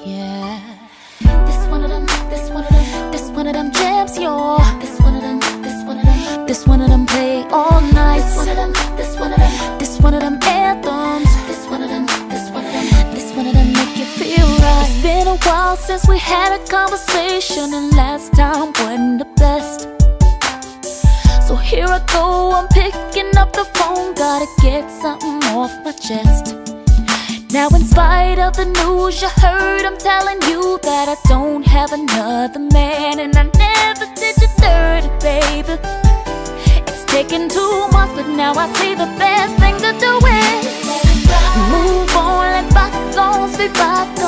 Yeah. This one of them, this one of them, this one of them jams, yo. This one of them, this one of them, this one of them play all night. This one of them, this one of them, this one of them anthems. This one of them, this one of them, this one of them make you feel right. It's been a while since we had a conversation, and last time wasn't the best. So here I go, I'm picking up the phone, gotta get something off my chest. Now in spite of the news you heard, I'm telling you that I don't have another man, and I never did you dirty, baby. It's taken 2 months, but now I see the best thing to do is move on, let bygones be bygones.